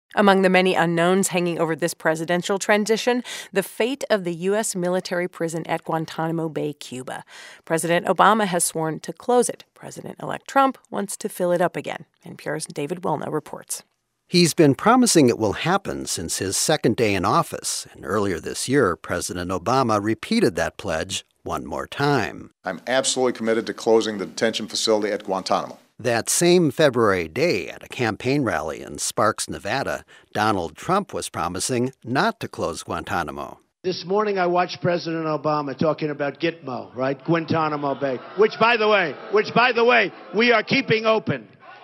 Among the many unknowns hanging over this presidential transition, the fate of the U.S. military prison at Guantanamo Bay, Cuba. President Obama has sworn to close it. President-elect Trump wants to fill it up again. NPR's David Wilna reports. He's been promising it will happen since his second day in office, and earlier this year, President Obama repeated that pledge one more time. I'm absolutely committed to closing the detention facility at Guantanamo. That same February day, at a campaign rally in Sparks, Nevada, Donald Trump was promising not to close Guantanamo. This morning I watched President Obama talking about Gitmo, right? Guantanamo Bay, which by the way, we are keeping open.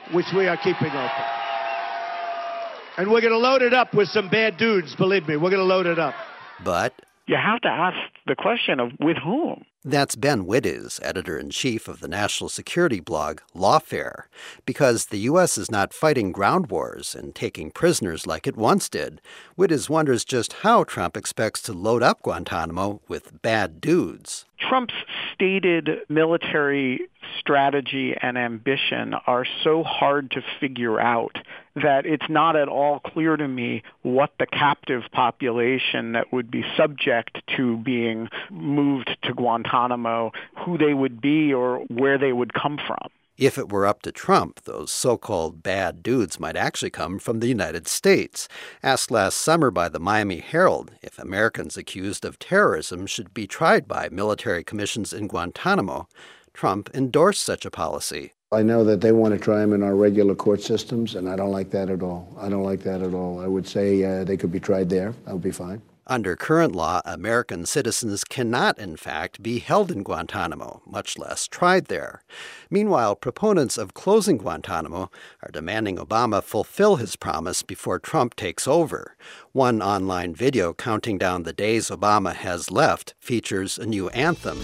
And we're going to load it up with some bad dudes, believe me. We're going to load it up. But you have to ask the question of with whom? That's Ben Wittes, editor-in-chief of the national security blog Lawfare. Because the U.S. is not fighting ground wars and taking prisoners like it once did, Wittes wonders just how Trump expects to load up Guantanamo with bad dudes. Trump's stated military strategy and ambition are so hard to figure out that it's not at all clear to me what the captive population that would be subject to being moved to Guantanamo, who they would be or where they would come from. If it were up to Trump, those so-called bad dudes might actually come from the United States. Asked last summer by the Miami Herald if Americans accused of terrorism should be tried by military commissions in Guantanamo, Trump endorsed such a policy. I know that they want to try them in our regular court systems, and I don't like that at all. I would say they could be tried there. That would be fine. Under current law, American citizens cannot, in fact, be held in Guantanamo, much less tried there. Meanwhile, proponents of closing Guantanamo are demanding Obama fulfill his promise before Trump takes over. One online video counting down the days Obama has left features a new anthem.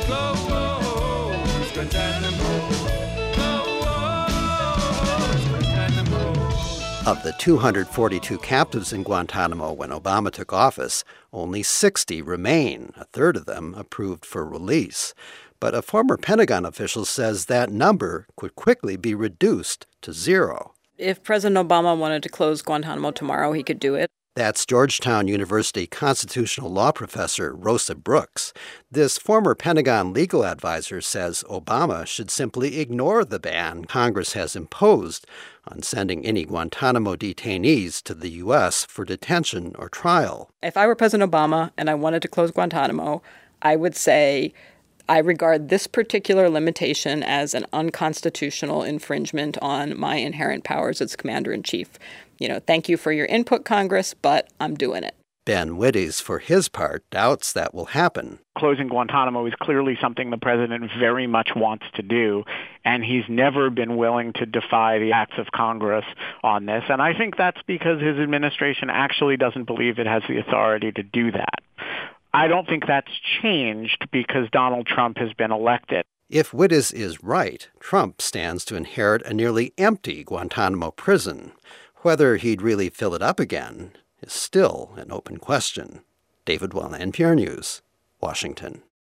Of the 242 captives in Guantanamo when Obama took office, only 60 remain, a third of them approved for release. But a former Pentagon official says that number could quickly be reduced to zero. If President Obama wanted to close Guantanamo tomorrow, he could do it. That's Georgetown University constitutional law professor Rosa Brooks. This former Pentagon legal advisor says Obama should simply ignore the ban Congress has imposed on sending any Guantanamo detainees to the U.S. for detention or trial. If I were President Obama and I wanted to close Guantanamo, I would say I regard this particular limitation as an unconstitutional infringement on my inherent powers as commander-in-chief. Thank you for your input, Congress, but I'm doing it. Ben Wittes, for his part, doubts that will happen. Closing Guantanamo is clearly something the president very much wants to do, and he's never been willing to defy the acts of Congress on this. And I think that's because his administration actually doesn't believe it has the authority to do that. I don't think that's changed because Donald Trump has been elected. If Wittes is right, Trump stands to inherit a nearly empty Guantanamo prison. Whether he'd really fill it up again is still an open question. David Wilna, NPR News, Washington.